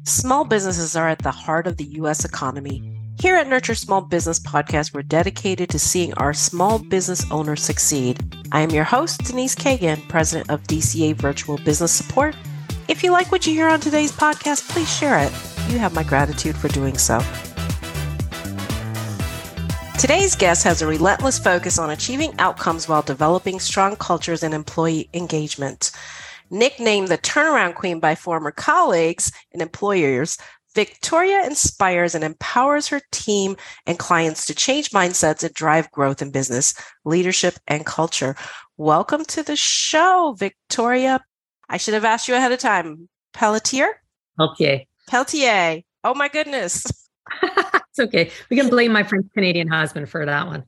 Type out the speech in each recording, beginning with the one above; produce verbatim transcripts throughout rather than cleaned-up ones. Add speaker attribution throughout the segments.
Speaker 1: Small businesses are at the heart of the U S economy. Here at Nurture Small Business Podcast, we're dedicated to seeing our small business owners succeed. I am your host, Denise Kagan, president of D C A Virtual Business Support. If you like what you hear on today's podcast, please share it. You have my gratitude for doing so. Today's guest has a relentless focus on achieving outcomes while developing strong cultures and employee engagement. Nicknamed the turnaround queen by former colleagues and employers, Victoria inspires and empowers her team and clients to change mindsets and drive growth in business, leadership, and culture. Welcome to the show, Victoria. I should have asked you ahead of time. Pelletier?
Speaker 2: Okay.
Speaker 1: Pelletier. Oh my goodness.
Speaker 2: It's okay. We can blame my French Canadian husband for that one.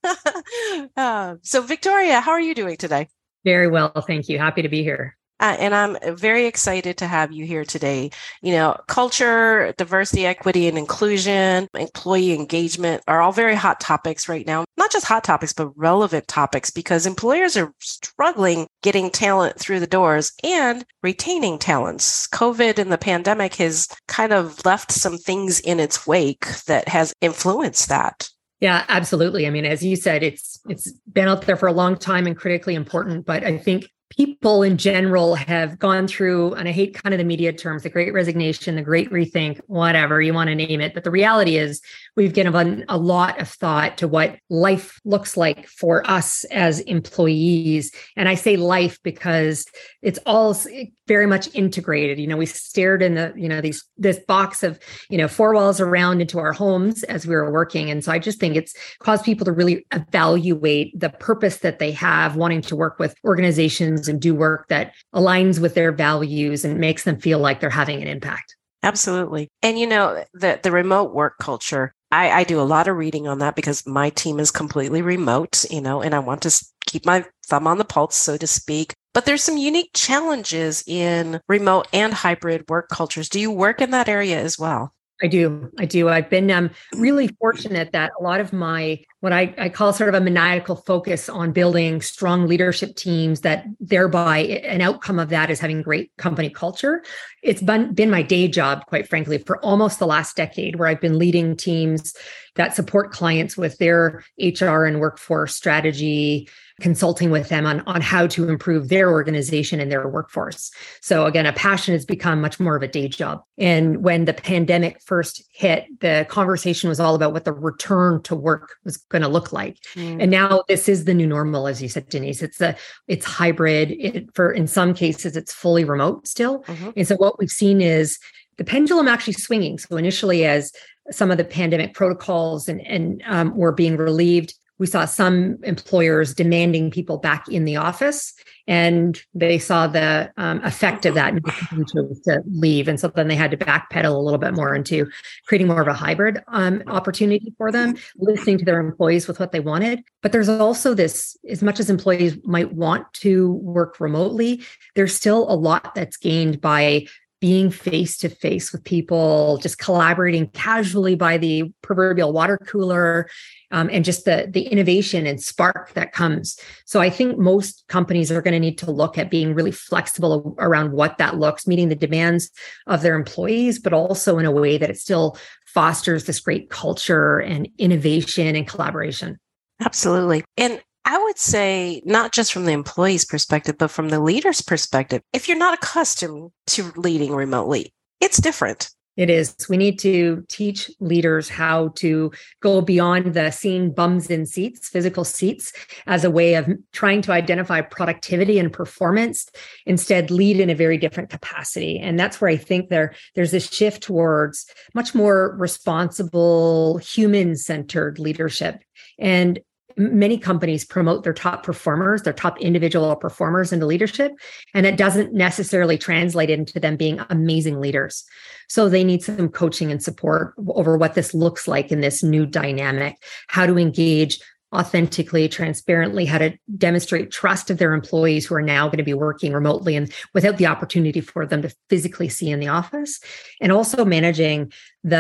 Speaker 1: uh, so Victoria, how are you doing today?
Speaker 2: Very well. Thank you. Happy to be here.
Speaker 1: Uh, and I'm very excited to have you here today. You know, culture, diversity, equity, and inclusion, employee engagement are all very hot topics right now. Not just hot topics, but relevant topics because employers are struggling getting talent through the doors and retaining talents. COVID and the pandemic has kind of left some things in its wake that has influenced that.
Speaker 2: Yeah, absolutely. I mean, as you said, it's it's been out there for a long time and critically important, but I think people in general have gone through, and I hate kind of the media terms, the great resignation, the great rethink, whatever you want to name it. But the reality is we've given a lot of thought to what life looks like for us as employees. And I say life because it's all very much integrated. You know, we stared in the, you know, these, this box of, you know, four walls around into our homes as we were working. And so I just think it's caused people to really evaluate the purpose that they have wanting to work with organizations and do work that aligns with their values and makes them feel like they're having an impact.
Speaker 1: Absolutely. And, you know, the, the remote work culture, I, I do a lot of reading on that because my team is completely remote, you know, and I want to keep my thumb on the pulse, so to speak. But there's some unique challenges in remote and hybrid work cultures. Do you work in that area as well?
Speaker 2: I do. I do. I've been um, really fortunate that a lot of my, what I, I call sort of a maniacal focus on building strong leadership teams, that thereby an outcome of that is having great company culture. It's been, been my day job, quite frankly, for almost the last decade, where I've been leading teams that support clients with their H R and workforce strategy, consulting with them on, on how to improve their organization and their workforce. So again, a passion has become much more of a day job. And when the pandemic first hit, the conversation was all about what the return to work was going to look like. Mm. And now this is the new normal, as you said, Denise. It's a, it's hybrid. It, for in some cases, it's fully remote still. Mm-hmm. And so what we've seen is the pendulum actually swinging. So initially, as some of the pandemic protocols and, and um, were being relieved, we saw some employers demanding people back in the office, and they saw the um, effect of that and they chose to leave. And so then they had to backpedal a little bit more into creating more of a hybrid um, opportunity for them, listening to their employees with what they wanted. But there's also this, as much as employees might want to work remotely, there's still a lot that's gained by being face-to-face with people, just collaborating casually by the proverbial water cooler, um, and just the, the innovation and spark that comes. So I think most companies are going to need to look at being really flexible around what that looks, meeting the demands of their employees, but also in a way that it still fosters this great culture and innovation and collaboration.
Speaker 1: Absolutely. And I would say not just from the employee's perspective, but from the leader's perspective, if you're not accustomed to leading remotely, it's different.
Speaker 2: It is. We need to teach leaders how to go beyond the seeing bums in seats, physical seats, as a way of trying to identify productivity and performance, instead lead in a very different capacity. And that's where I think there, there's this shift towards much more responsible, human-centered leadership. And many companies promote their top performers, their top individual performers into leadership, and it doesn't necessarily translate into them being amazing leaders. So they need some coaching and support over what this looks like in this new dynamic, how to engage authentically, transparently, how to demonstrate trust of their employees who are now going to be working remotely and without the opportunity for them to physically see in the office, and also managing the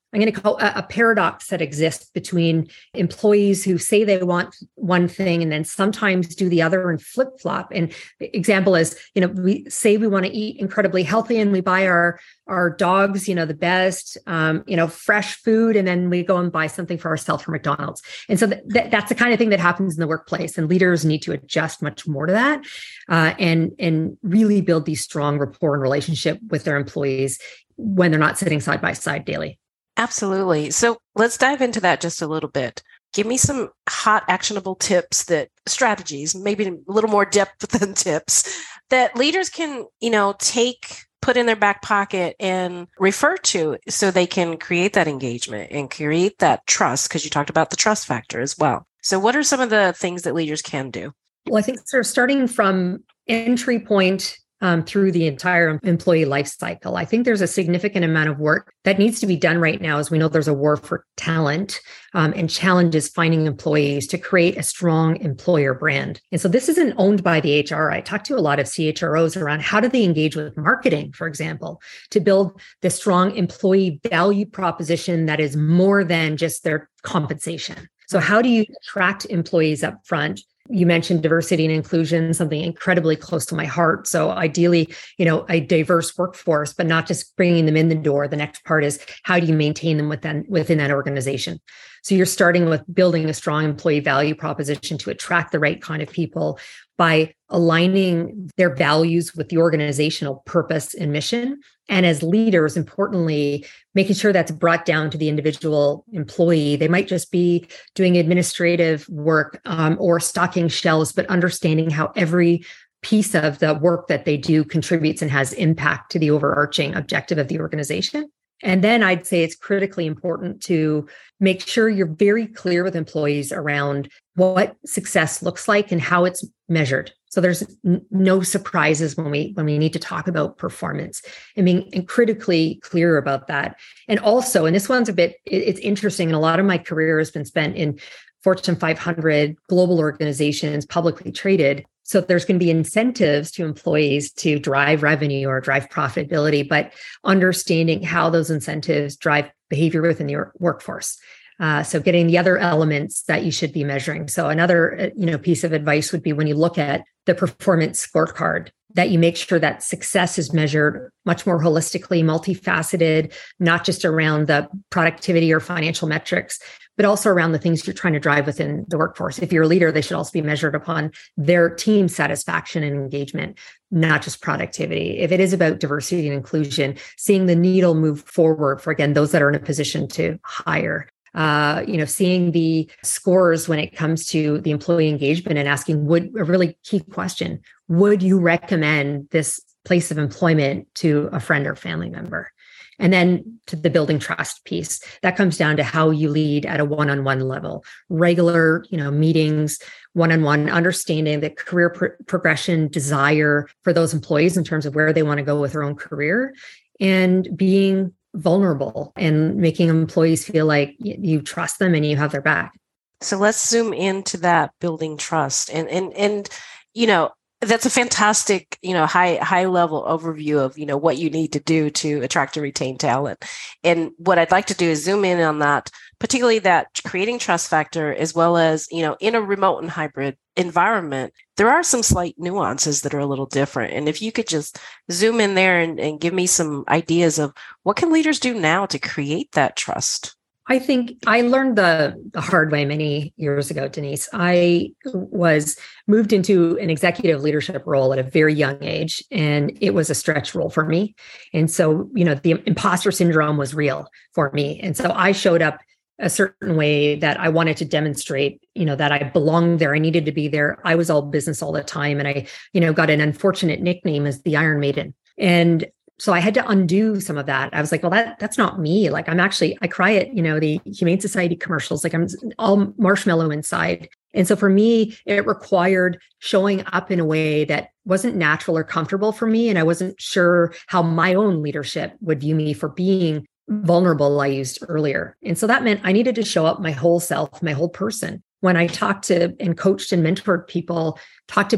Speaker 2: I'm going to call a, a paradox that exists between employees who say they want one thing and then sometimes do the other and flip flop. And the example is, you know, we say we want to eat incredibly healthy and we buy our our dogs, you know, the best, um, you know, fresh food, and then we go and buy something for ourselves from McDonald's. And so th- th- that's the kind of thing that happens in the workplace, and leaders need to adjust much more to that, uh, and and really build these strong rapport and relationship with their employees when they're not sitting side by side daily.
Speaker 1: Absolutely. So let's dive into that just a little bit. Give me some hot, actionable tips, that strategies, maybe a little more depth than tips, that leaders can, you know, take, put in their back pocket and refer to so they can create that engagement and create that trust, because you talked about the trust factor as well. So what are some of the things that leaders can do?
Speaker 2: Well, I think sort of starting from entry point Um, through the entire employee life cycle. I think there's a significant amount of work that needs to be done right now, as we know there's a war for talent, um, and challenges finding employees to create a strong employer brand. And so this isn't owned by the H R. I talked to a lot of C H R Os around how do they engage with marketing, for example, to build this strong employee value proposition that is more than just their compensation. So how do you attract employees up front? You mentioned diversity and inclusion, something incredibly close to my heart. So ideally, you know, a diverse workforce, but not just bringing them in the door. The next part is how do you maintain them within, within that organization? So you're starting with building a strong employee value proposition to attract the right kind of people by aligning their values with the organizational purpose and mission. And as leaders, importantly, making sure that's brought down to the individual employee. They might just be doing administrative work um, or stocking shelves, but understanding how every piece of the work that they do contributes and has impact to the overarching objective of the organization. And then I'd say it's critically important to make sure you're very clear with employees around what success looks like and how it's measured. So there's n- no surprises when we when we need to talk about performance, and being and critically clear about that. And also, and this one's a bit, it, it's interesting, and a lot of my career has been spent in Fortune five hundred global organizations, publicly traded. So there's going to be incentives to employees to drive revenue or drive profitability, but understanding how those incentives drive behavior within your workforce. Uh, so getting the other elements that you should be measuring. So another, you know, piece of advice would be when you look at the performance scorecard, that you make sure that success is measured much more holistically, multifaceted, not just around the productivity or financial metrics, but also around the things you're trying to drive within the workforce. If you're a leader, they should also be measured upon their team satisfaction and engagement, not just productivity. If it is about diversity and inclusion, seeing the needle move forward for, again, those that are in a position to hire. Uh, you know, seeing the scores when it comes to the employee engagement and asking, would a really key question, would you recommend this place of employment to a friend or family member? And then to the building trust piece, that comes down to how you lead at a one-on-one level, regular, you know, meetings, one-on-one, understanding the career pr- progression, desire for those employees in terms of where they want to go with their own career, and being vulnerable and making employees feel like you trust them and you have their back.
Speaker 1: So let's zoom into that building trust. And, and, and, you know, that's a fantastic, you know, high, high level overview of, you know, what you need to do to attract and retain talent. And what I'd like to do is zoom in on that, particularly that creating trust factor, as well as, you know, in a remote and hybrid environment, there are some slight nuances that are a little different. And if you could just zoom in there and, and give me some ideas of what can leaders do now to create that trust?
Speaker 2: I think I learned the, the hard way many years ago, Denise. I was moved into an executive leadership role at a very young age, and it was a stretch role for me. And so, you know, the imposter syndrome was real for me. And so I showed up a certain way that I wanted to demonstrate, you know, that I belonged there. I needed to be there. I was all business all the time. And I, you know, got an unfortunate nickname as the Iron Maiden. And so I had to undo some of that. I was like, well, that that's not me. Like, I'm actually, I cry at, you know, the Humane Society commercials, like I'm all marshmallow inside. And so for me, it required showing up in a way that wasn't natural or comfortable for me. And I wasn't sure how my own leadership would view me for being vulnerable, I used earlier. And so that meant I needed to show up my whole self, my whole person. When I talked to and coached and mentored people, talked about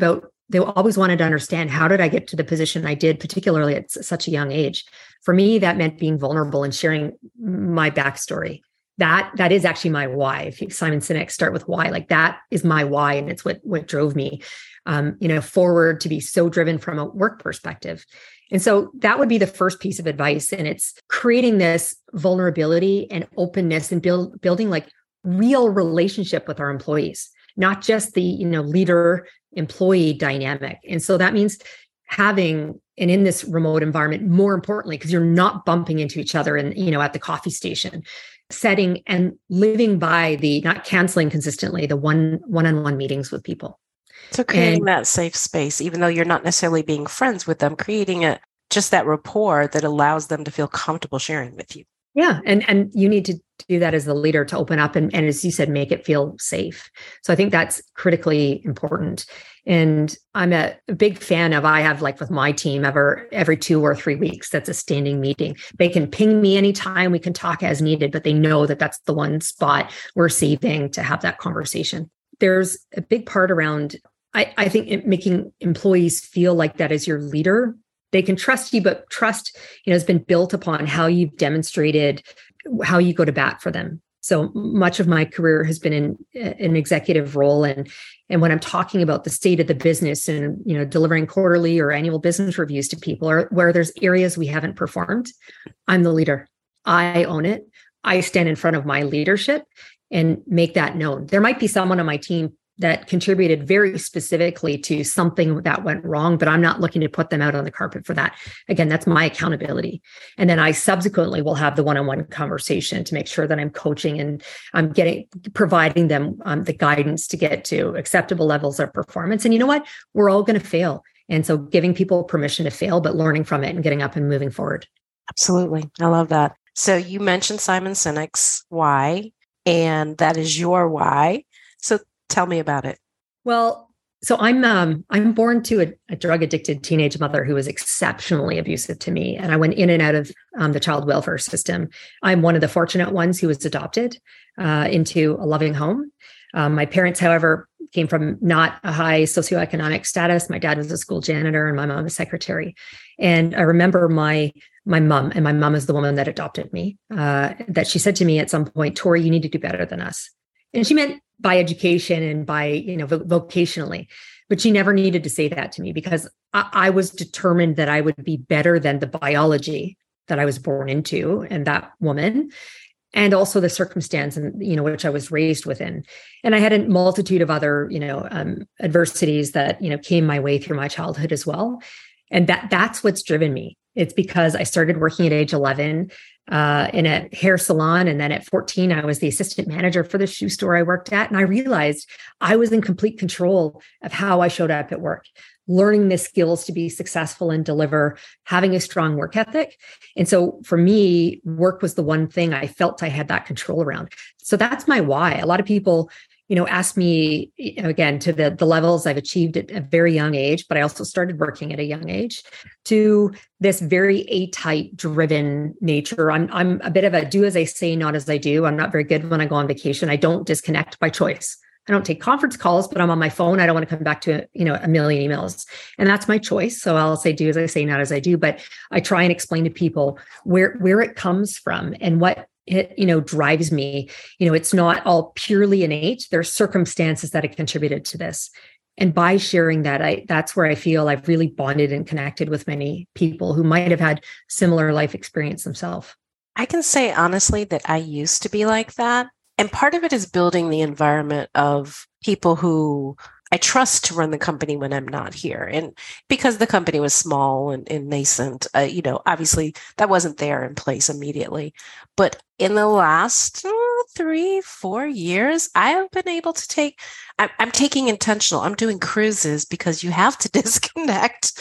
Speaker 2: they always wanted to understand, how did I get to the position I did, particularly at such a young age? For me, that meant being vulnerable and sharing my backstory. That that is actually my why. If you, Simon Sinek, start with why, like that is my why, and it's what what drove me, um, you know, forward to be so driven from a work perspective. And so that would be the first piece of advice, and it's creating this vulnerability and openness and build building like real relationship with our employees, not just the you know leader employee dynamic. And so that means having, and in this remote environment, more importantly, because you're not bumping into each other and you know at the coffee station, setting and living by the not canceling consistently the one one-on-one meetings with people.
Speaker 1: So creating
Speaker 2: And
Speaker 1: that safe space, even though you're not necessarily being friends with them, creating a just that rapport that allows them to feel comfortable sharing with you.
Speaker 2: yeah, and and you need to do that as the leader, to open up and, and as you said, make it feel safe. So I think that's critically important. And I'm a, a big fan of, I have like with my team ever every two or three weeks, that's a standing meeting. They can ping me anytime, we can talk as needed, but they know that that's the one spot we're saving to have that conversation. There's a big part around, I, I think, it, making employees feel like that as your leader. They can trust you, but trust, you know, has been built upon how you've demonstrated how you go to bat for them. So much of my career has been in an executive role, and and when I'm talking about the state of the business and you know delivering quarterly or annual business reviews to people, or where there's areas we haven't performed, I'm the leader. I own it. I stand in front of my leadership and make that known. There might be someone on my team that contributed very specifically to something that went wrong, but I'm not looking to put them out on the carpet for that. Again, that's my accountability. And then I subsequently will have the one-on-one conversation to make sure that I'm coaching and I'm getting, providing them um, the guidance to get to acceptable levels of performance. And you know what? We're all going to fail. And so giving people permission to fail, but learning from it and getting up and moving forward.
Speaker 1: Absolutely. I love that. So you mentioned Simon Sinek's why, and that is your why. So tell me about it.
Speaker 2: Well, so I'm um, I'm born to a, a drug-addicted teenage mother who was exceptionally abusive to me, and I went in and out of um, the child welfare system. I'm one of the fortunate ones who was adopted uh, into a loving home. Um, my parents, however, came from not a high socioeconomic status. My dad was a school janitor, and my mom a secretary. And I remember my my mom, and my mom is the woman that adopted me, uh, that she said to me at some point, "Tori, you need to do better than us." And she meant by education and by, you know, vo- vocationally, but she never needed to say that to me, because I, I was determined that I would be better than the biology that I was born into and that woman, and also the circumstance and, you know, which I was raised within. And I had a multitude of other, you know, um, adversities that, you know, came my way through my childhood as well. And that that's what's driven me. It's because I started working at age eleven uh, in a hair salon. And then at fourteen, I was the assistant manager for the shoe store I worked at. And I realized I was in complete control of how I showed up at work, learning the skills to be successful and deliver, having a strong work ethic. And so for me, work was the one thing I felt I had that control around. So that's my why. A lot of people, you know, ask me, you know, again, to the, the levels I've achieved at a very young age, but I also started working at a young age, to this very A-type driven nature. I'm I'm a bit of a do as I say, not as I do. I'm not very good when I go on vacation. I don't disconnect by choice. I don't take conference calls, but I'm on my phone. I don't want to come back to, you know, a million emails. And that's my choice. So I'll say do as I say, not as I do. But I try and explain to people where, where it comes from and what it, you know, drives me. You know, it's not all purely innate. There's circumstances that have contributed to this. And by sharing that, I that's where I feel I've really bonded and connected with many people who might have had similar life experience themselves.
Speaker 1: I can say honestly that I used to be like that. And part of it is building the environment of people who I trust to run the company when I'm not here. And because the company was small and, and nascent, uh, you know, obviously that wasn't there in place immediately. But in the last uh, three, four years, I have been able to take, I'm, I'm taking intentional, I'm doing cruises because you have to disconnect.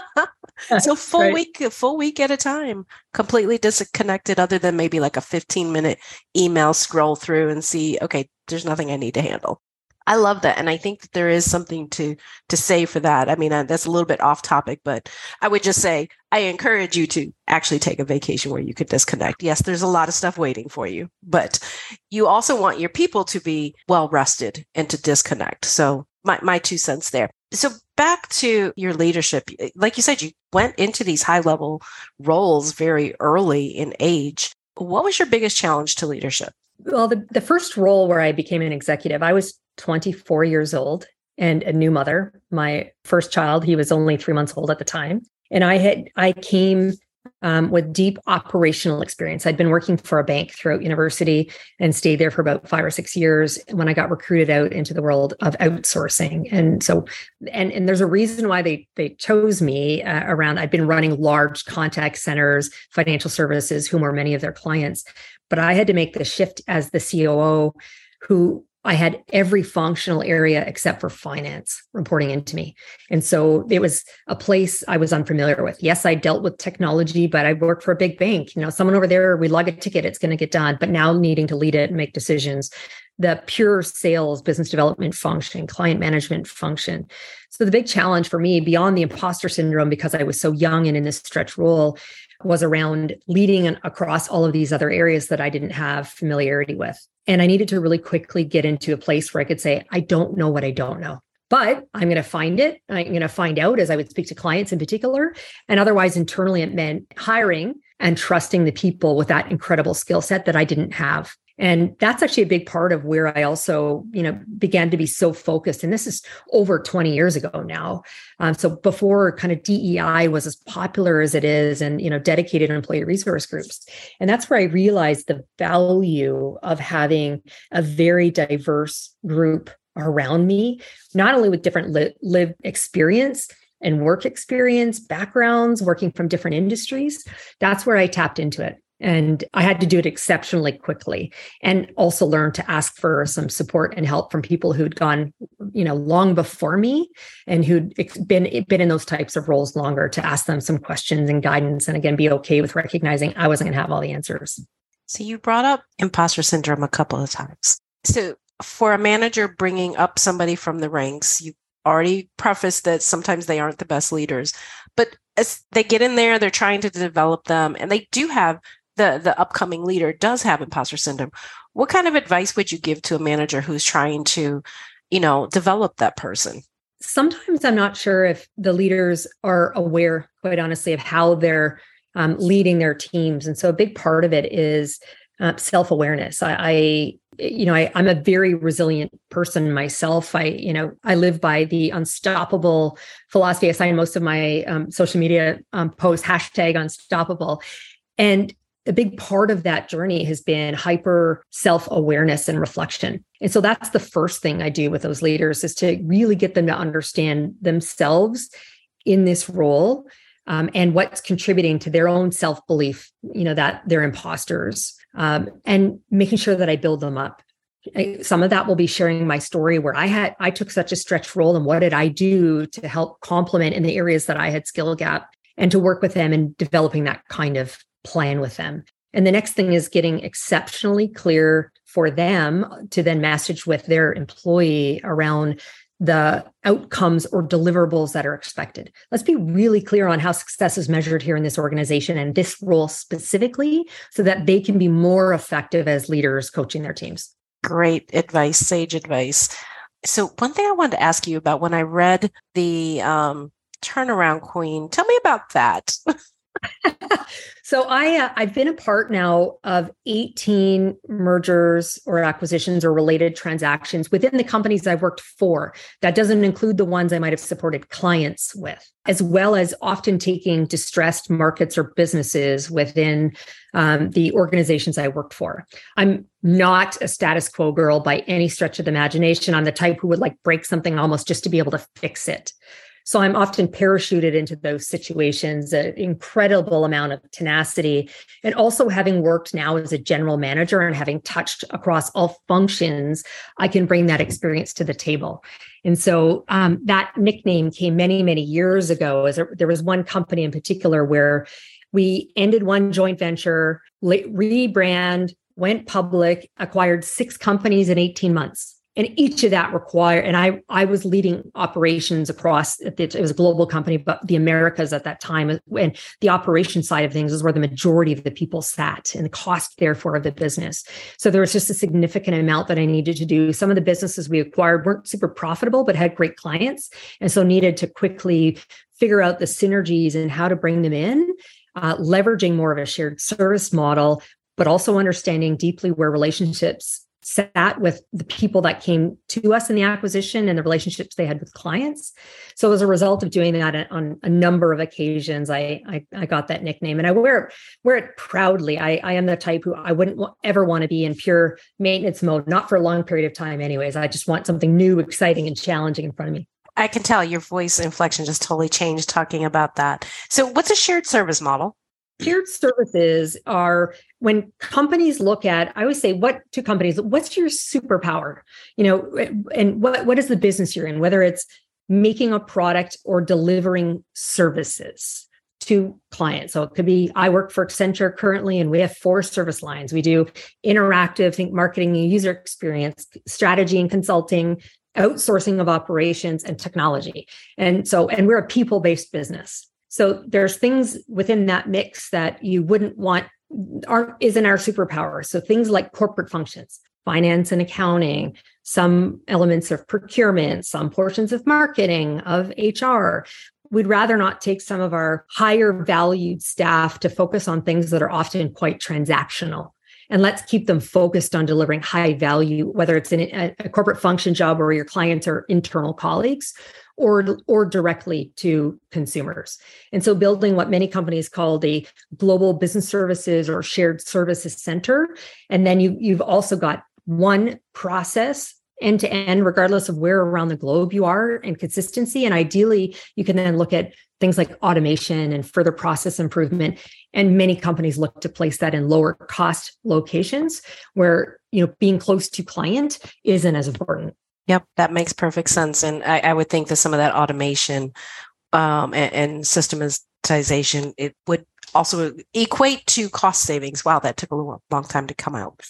Speaker 1: So full right. week, full week at a time, completely disconnected other than maybe like a fifteen minute email scroll through and see, okay, there's nothing I need to handle. I love that. And I think that there is something to, to say for that. I mean, uh, that's a little bit off topic, but I would just say, I encourage you to actually take a vacation where you could disconnect. Yes, there's a lot of stuff waiting for you, but you also want your people to be well rested and to disconnect. So my, my two cents there. So back to your leadership, like you said, you went into these high level roles very early in age. What was your biggest challenge to leadership?
Speaker 2: Well, the, the first role where I became an executive, I was twenty-four years old and a new mother. My first child, he was only three months old at the time. And I had, I came um, with deep operational experience. I'd been working for a bank throughout university and stayed there for about five or six years when I got recruited out into the world of outsourcing. And so, and, and there's a reason why they, they chose me uh, around, I'd been running large contact centers, financial services, whom were many of their clients. But I had to make the shift as the C O O, who I had every functional area except for finance reporting into me. And so it was a place I was unfamiliar with. Yes, I dealt with technology, but I worked for a big bank. You know, someone over there, we log a ticket, it's going to get done. But now needing to lead it and make decisions, the pure sales, business development function, client management function. So the big challenge for me beyond the imposter syndrome, because I was so young and in this stretch role, was around leading across all of these other areas that I didn't have familiarity with. And I needed to really quickly get into a place where I could say, I don't know what I don't know, but I'm going to find it. I'm going to find out as I would speak to clients in particular. And otherwise, internally, it meant hiring and trusting the people with that incredible skill set that I didn't have. And that's actually a big part of where I also, you know, began to be so focused. And this is over twenty years ago now. Um, so before kind of D E I was as popular as it is, and, you know, dedicated employee resource groups. And that's where I realized the value of having a very diverse group around me, not only with different li- lived experience and work experience, backgrounds, working from different industries. That's where I tapped into it. And I had to do it exceptionally quickly, and also learn to ask for some support and help from people who'd gone, you know, long before me and who'd been, been in those types of roles longer, to ask them some questions and guidance. And again, be okay with recognizing I wasn't going to have all the answers.
Speaker 1: So you brought up imposter syndrome a couple of times. So for a manager bringing up somebody from the ranks, you already prefaced that sometimes they aren't the best leaders, but as they get in there, they're trying to develop them, and they do have the the upcoming leader does have imposter syndrome. What kind of advice would you give to a manager who's trying to, you know, develop that person?
Speaker 2: Sometimes I'm not sure if the leaders are aware, quite honestly, of how they're um, leading their teams. And so a big part of it is uh, self-awareness. I, I you know, I, I'm a very resilient person myself. I, you know, I live by the unstoppable philosophy. I sign most of my um, social media um, posts, hashtag unstoppable. And a big part of that journey has been hyper self-awareness and reflection. And so that's the first thing I do with those leaders, is to really get them to understand themselves in this role, um, and what's contributing to their own self-belief, you know, that they're imposters, um, and making sure that I build them up. I, some of that will be sharing my story where I had, I took such a stretch role, and what did I do to help complement in the areas that I had skill gap, and to work with them and developing that kind of plan with them. And the next thing is getting exceptionally clear for them to then message with their employee around the outcomes or deliverables that are expected. Let's be really clear on how success is measured here in this organization and this role specifically, so that they can be more effective as leaders coaching their teams.
Speaker 1: Great advice, sage advice. So one thing I wanted to ask you about, when I read the um, Turnaround Queen, tell me about that.
Speaker 2: So I, uh, I've been a part now of eighteen mergers or acquisitions or related transactions within the companies I've worked for. That doesn't include the ones I might have supported clients with, as well as often taking distressed markets or businesses within um, the organizations I worked for. I'm not a status quo girl by any stretch of the imagination. I'm the type who would like break something almost just to be able to fix it. So I'm often parachuted into those situations, an incredible amount of tenacity. And also, having worked now as a general manager and having touched across all functions, I can bring that experience to the table. And so um, that nickname came many, many years ago. As a, there was one company in particular where we ended one joint venture, rebrand, went public, acquired six companies in eighteen months. And each of that required, and I I was leading operations across, it was a global company, but the Americas at that time, and the operation side of things is where the majority of the people sat and the cost, therefore, of the business. So there was just a significant amount that I needed to do. Some of the businesses we acquired weren't super profitable, but had great clients. And so needed to quickly figure out the synergies and how to bring them in, uh, leveraging more of a shared service model, but also understanding deeply where relationships sat with the people that came to us in the acquisition and the relationships they had with clients. So as a result of doing that on a number of occasions, I I, I got that nickname, and I wear wear it proudly. I, I am the type who I wouldn't ever want to be in pure maintenance mode, not for a long period of time anyways. I just want something new, exciting, and challenging in front of me.
Speaker 1: I can tell your voice inflection just totally changed talking about that. So what's a shared service model?
Speaker 2: Shared services are when companies look at, I always say, what to companies, what's your superpower? You know, and what, what is the business you're in, whether it's making a product or delivering services to clients. So it could be, I work for Accenture currently, and we have four service lines. We do interactive, think marketing and user experience, strategy and consulting, outsourcing of operations, and technology. And so, and we're a people-based business. So there's things within that mix that you wouldn't want, aren't isn't our superpower. So things like corporate functions, finance and accounting, some elements of procurement, some portions of marketing, of H R. We'd rather not take some of our higher valued staff to focus on things that are often quite transactional. And let's keep them focused on delivering high value, whether it's in a, a corporate function job where your clients are internal colleagues, or, or directly to consumers. And so building what many companies call a global business services or shared services center. And then you, you've also got one process end to end, regardless of where around the globe you are, and consistency. And ideally, you can then look at things like automation and further process improvement. And many companies look to place that in lower cost locations where, you know, being close to client isn't as important.
Speaker 1: Yep, that makes perfect sense. And I, I would think that some of that automation um, and, and systematization, it would also equate to cost savings. Wow, that took a long, long time to come out.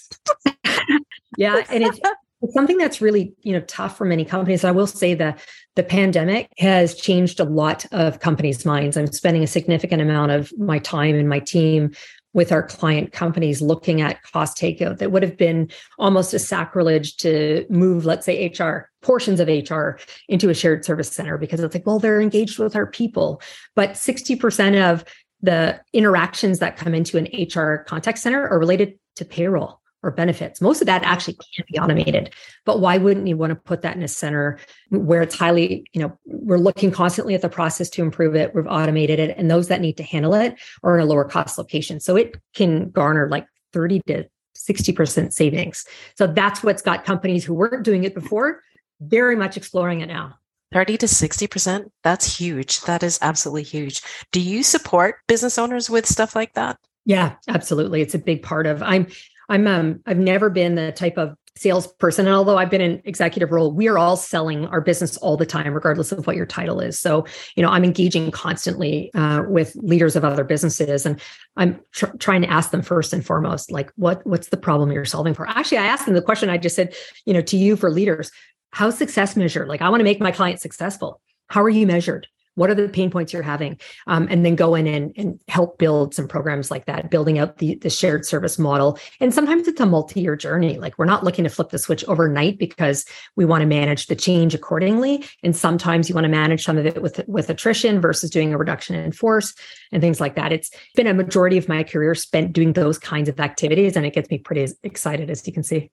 Speaker 2: Yeah, and it's, it's something that's really, you know, tough for many companies. I will say that the pandemic has changed a lot of companies' minds. I'm spending a significant amount of my time and my team with our client companies looking at cost takeout that would have been almost a sacrilege to move, let's say, H R, portions of H R into a shared service center, because it's like, well, they're engaged with our people. But sixty percent of the interactions that come into an H R contact center are related to payroll or benefits. Most of that actually can't be automated. But why wouldn't you want to put that in a center where it's highly, you know, we're looking constantly at the process to improve it, we've automated it, and those that need to handle it are in a lower cost location. So it can garner like thirty to sixty percent savings. So that's what's got companies who weren't doing it before very much exploring it now.
Speaker 1: thirty to sixty percent. That's huge. That is absolutely huge. Do you support business owners with stuff like that?
Speaker 2: Yeah, absolutely. It's a big part of, I'm, I'm, um, I've never been the type of salesperson. And although I've been in executive role, we are all selling our business all the time, regardless of what your title is. So, you know, I'm engaging constantly uh, with leaders of other businesses, and I'm tr- trying to ask them first and foremost, like, what, what's the problem you're solving for? Actually, I asked them the question I just said, you know, to you for leaders, how's success measured? Like, I want to make my clients successful. How are you measured? What are the pain points you're having? Um, and then go in and, and help build some programs like that, building out the, the shared service model. And sometimes it's a multi-year journey. Like, we're not looking to flip the switch overnight because we want to manage the change accordingly. And sometimes you want to manage some of it with, with attrition versus doing a reduction in force and things like that. It's been a majority of my career spent doing those kinds of activities, and it gets me pretty excited, as you can see.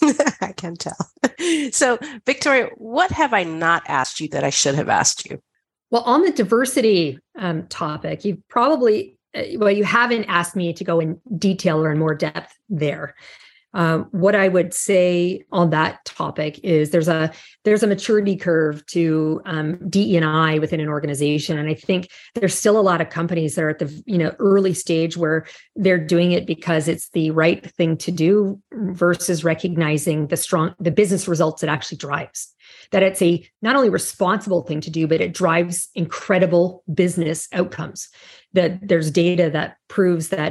Speaker 1: I can tell. So, Victoria, what have I not asked you that I should have asked you?
Speaker 2: Well, on the diversity um, topic, you've probably, well, you haven't asked me to go in detail or in more depth there. Um, what I would say on that topic is there's a there's a maturity curve to um, D E and I within an organization, and I think there's still a lot of companies that are at the you know early stage where they're doing it because it's the right thing to do versus recognizing the strong the business results it actually drives. That it's a not only responsible thing to do, but it drives incredible business outcomes. That there's data that proves that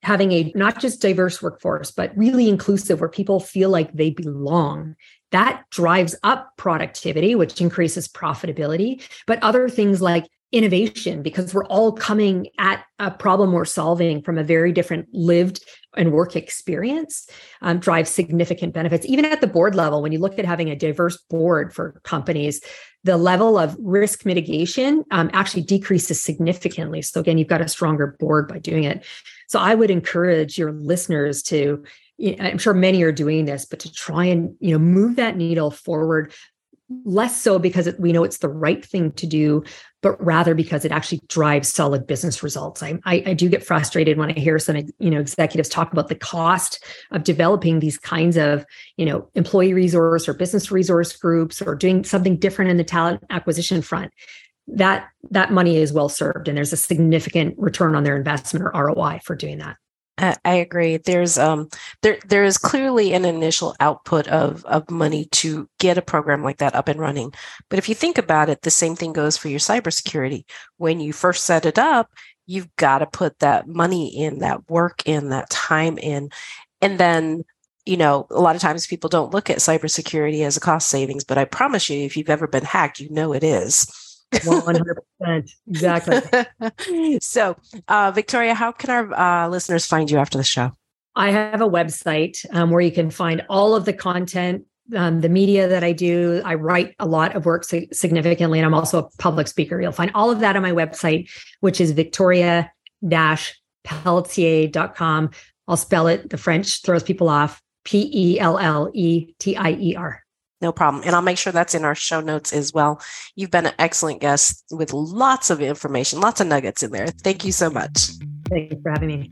Speaker 2: having a not just diverse workforce, but really inclusive where people feel like they belong. That drives up productivity, which increases profitability, but other things like innovation, because we're all coming at a problem we're solving from a very different lived and work experience, um, drives significant benefits. Even at the board level, when you look at having a diverse board for companies, the level of risk mitigation um, actually decreases significantly. So again, you've got a stronger board by doing it. So I would encourage your listeners to, I'm sure many are doing this, but to try and, you know, move that needle forward, less so because it, we know it's the right thing to do, but rather because it actually drives solid business results. I, I, I do get frustrated when I hear some, you know, executives talk about the cost of developing these kinds of, you know, employee resource or business resource groups or doing something different in the talent acquisition front. That that money is well served, and there's a significant return on their investment or R O I for doing that.
Speaker 1: I agree. There's um there there is clearly an initial output of of money to get a program like that up and running. But if you think about it, the same thing goes for your cybersecurity. When you first set it up, you've got to put that money in, that work in, that time in, and then, you know, a lot of times people don't look at cybersecurity as a cost savings, but I promise you, if you've ever been hacked, you know it is.
Speaker 2: one hundred percent. Exactly.
Speaker 1: So, uh, Victoria, how can our uh, listeners find you after the show?
Speaker 2: I have a website um, where you can find all of the content, um, the media that I do. I write a lot of work significantly, and I'm also a public speaker. You'll find all of that on my website, which is victoria dash pelletier dot com. I'll spell it. The French throws people off. P E L L E T I E R.
Speaker 1: No problem. And I'll make sure that's in our show notes as well. You've been an excellent guest with lots of information, lots of nuggets in there. Thank you so much.
Speaker 2: Thank you for having me.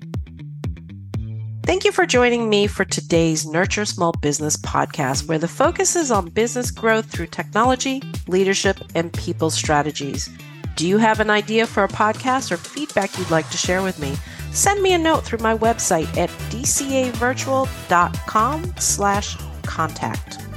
Speaker 1: Thank you for joining me for today's Nurture Small Business podcast, where the focus is on business growth through technology, leadership, and people strategies. Do you have an idea for a podcast or feedback you'd like to share with me? Send me a note through my website at d c a virtual dot com slash contact.